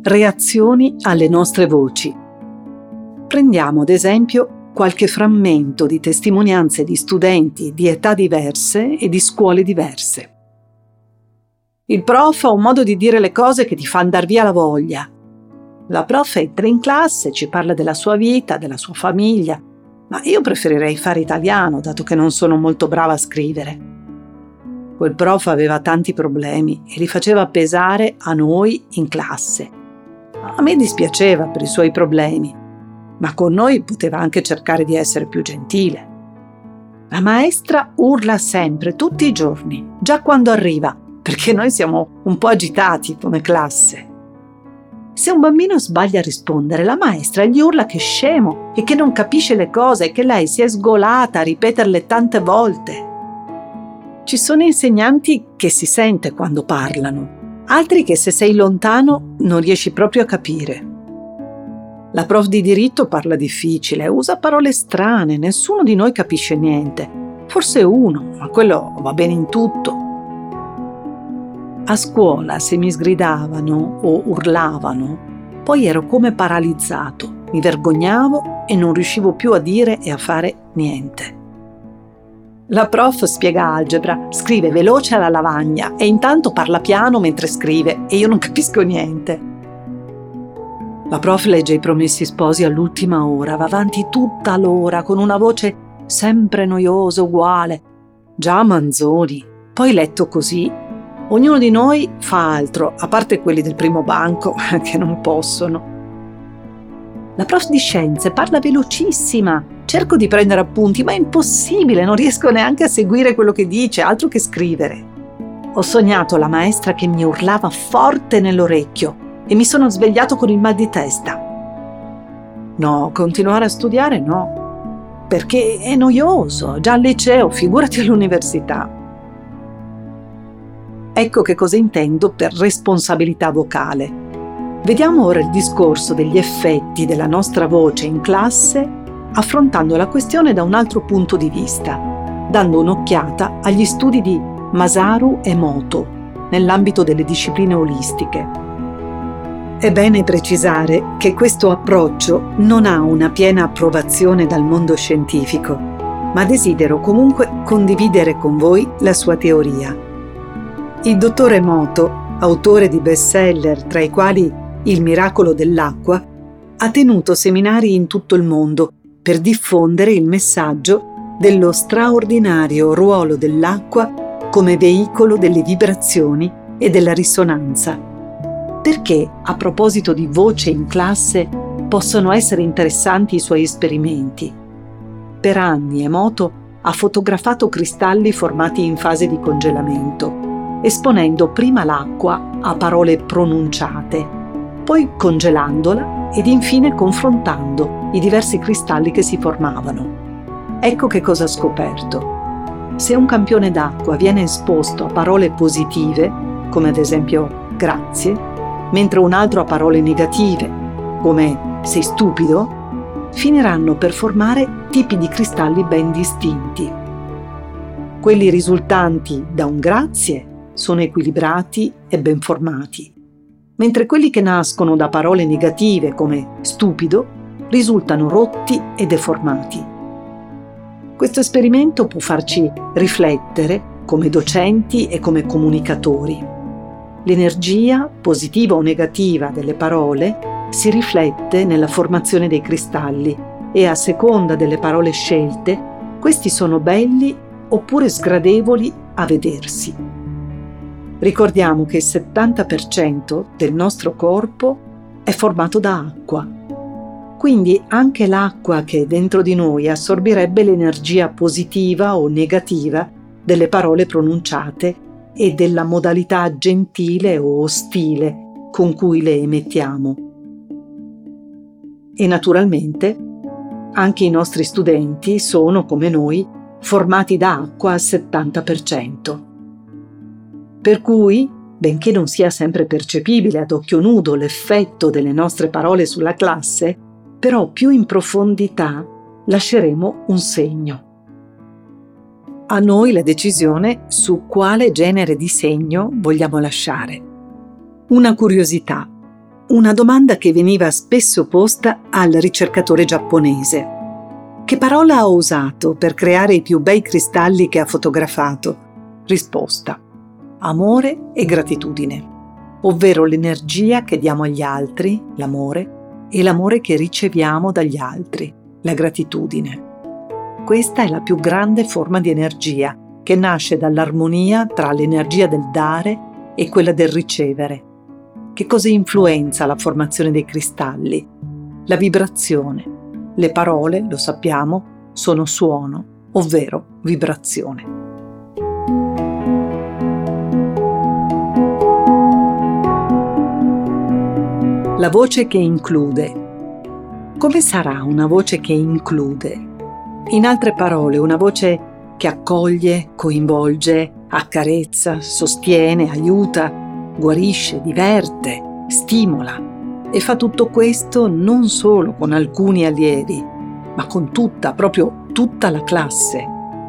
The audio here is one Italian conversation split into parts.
reazioni alle nostre voci. Prendiamo ad esempio qualche frammento di testimonianze di studenti di età diverse e di scuole diverse. Il prof ha un modo di dire le cose che ti fa andar via la voglia. La prof entra in classe, ci parla della sua vita, della sua famiglia, ma io preferirei fare italiano, dato che non sono molto brava a scrivere. Quel prof aveva tanti problemi e li faceva pesare a noi in classe. A me dispiaceva per i suoi problemi, ma con noi poteva anche cercare di essere più gentile. La maestra urla sempre, tutti i giorni, già quando arriva, perché noi siamo un po' agitati come classe. Se un bambino sbaglia a rispondere, la maestra gli urla che è scemo e che non capisce le cose e che lei si è sgolata a ripeterle tante volte. Ci sono insegnanti che si sente quando parlano, altri che se sei lontano non riesci proprio a capire. La prof di diritto parla difficile, usa parole strane, nessuno di noi capisce niente. Forse uno, ma quello va bene in tutto. A scuola, se mi sgridavano o urlavano, poi ero come paralizzato, mi vergognavo e non riuscivo più a dire e a fare niente. La prof spiega algebra, scrive veloce alla lavagna e intanto parla piano mentre scrive e io non capisco niente. La prof legge i Promessi Sposi all'ultima ora, va avanti tutta l'ora con una voce sempre noiosa, uguale. Già Manzoni. Poi letto così, ognuno di noi fa altro, a parte quelli del primo banco che non possono. La prof di scienze parla velocissima, cerco di prendere appunti, ma è impossibile, non riesco neanche a seguire quello che dice, altro che scrivere. Ho sognato la maestra che mi urlava forte nell'orecchio e mi sono svegliato con il mal di testa. No, continuare a studiare no, perché è noioso, già al liceo, figurati all'università. Ecco che cosa intendo per responsabilità vocale. Vediamo ora il discorso degli effetti della nostra voce in classe, affrontando la questione da un altro punto di vista, dando un'occhiata agli studi di Masaru e Moto nell'ambito delle discipline olistiche. È bene precisare che questo approccio non ha una piena approvazione dal mondo scientifico, ma desidero comunque condividere con voi la sua teoria. Il dottore Moto, autore di bestseller tra i quali Il miracolo dell'acqua, ha tenuto seminari in tutto il mondo per diffondere il messaggio dello straordinario ruolo dell'acqua come veicolo delle vibrazioni e della risonanza. Perché, a proposito di voce in classe, possono essere interessanti i suoi esperimenti. Per anni Emoto ha fotografato cristalli formati in fase di congelamento, esponendo prima l'acqua a parole pronunciate, poi congelandola ed infine confrontando i diversi cristalli che si formavano. Ecco che cosa ha scoperto. Se un campione d'acqua viene esposto a parole positive, come ad esempio grazie, mentre un altro a parole negative, come sei stupido, finiranno per formare tipi di cristalli ben distinti. Quelli risultanti da un grazie sono equilibrati e ben formati, mentre quelli che nascono da parole negative, come stupido, risultano rotti e deformati. Questo esperimento può farci riflettere come docenti e come comunicatori. L'energia, positiva o negativa, delle parole si riflette nella formazione dei cristalli e a seconda delle parole scelte, questi sono belli oppure sgradevoli a vedersi. Ricordiamo che il 70% del nostro corpo è formato da acqua. Quindi anche l'acqua che è dentro di noi assorbirebbe l'energia positiva o negativa delle parole pronunciate e della modalità gentile o ostile con cui le emettiamo. E naturalmente anche i nostri studenti sono, come noi, formati da acqua al 70%. Per cui, benché non sia sempre percepibile ad occhio nudo l'effetto delle nostre parole sulla classe, però più in profondità lasceremo un segno. A noi la decisione su quale genere di segno vogliamo lasciare. Una curiosità. una domanda che veniva spesso posta al ricercatore giapponese. Che parola ha usato per creare i più bei cristalli che ha fotografato? Risposta: amore e gratitudine, ovvero l'energia che diamo agli altri, l'amore, e l'amore che riceviamo dagli altri, la gratitudine. Questa è la più grande forma di energia, che nasce dall'armonia tra l'energia del dare e quella del ricevere. Che cosa influenza la formazione dei cristalli? La vibrazione. Le parole, lo sappiamo, sono suono, ovvero vibrazione. La voce che include. Come sarà una voce che include? In altre parole, una voce che accoglie, coinvolge, accarezza, sostiene, aiuta, guarisce, diverte, stimola e fa tutto questo non solo con alcuni allievi, ma con proprio tutta la classe.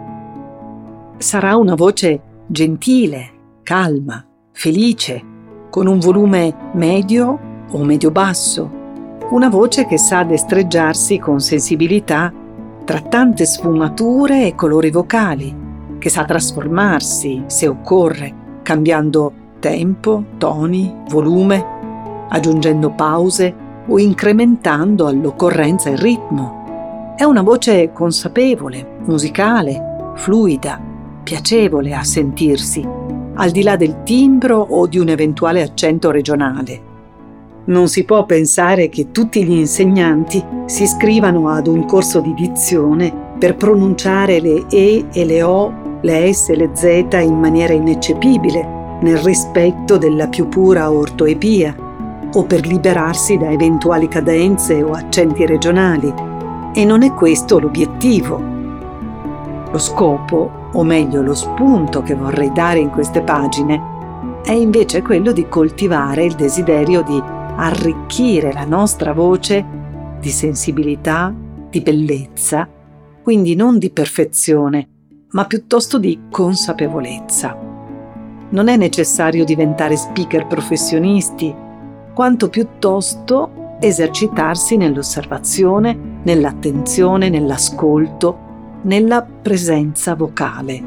Sarà una voce gentile, calma, felice, con un volume medio o medio-basso, una voce che sa destreggiarsi con sensibilità tra tante sfumature e colori vocali, che sa trasformarsi, se occorre, cambiando tempo, toni, volume, aggiungendo pause o incrementando all'occorrenza il ritmo. È una voce consapevole, musicale, fluida, piacevole a sentirsi, al di là del timbro o di un eventuale accento regionale. Non si può pensare che tutti gli insegnanti si iscrivano ad un corso di dizione per pronunciare le E e le O, le S e le Z in maniera ineccepibile, nel rispetto della più pura ortoepia, o per liberarsi da eventuali cadenze o accenti regionali. E non è questo l'obiettivo. Lo scopo, o meglio lo spunto che vorrei dare in queste pagine, è invece quello di coltivare il desiderio di arricchire la nostra voce di sensibilità, di bellezza, quindi non di perfezione, ma piuttosto di consapevolezza. Non è necessario diventare speaker professionisti, quanto piuttosto esercitarsi nell'osservazione, nell'attenzione, nell'ascolto, nella presenza vocale.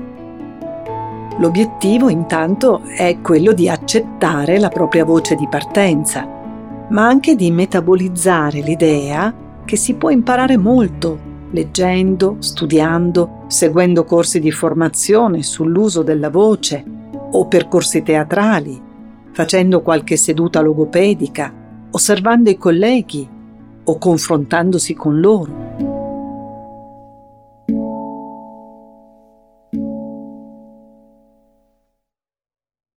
L'obiettivo intanto è quello di accettare la propria voce di partenza, ma anche di metabolizzare l'idea che si può imparare molto, leggendo, studiando, seguendo corsi di formazione sull'uso della voce o percorsi teatrali, facendo qualche seduta logopedica, osservando i colleghi o confrontandosi con loro.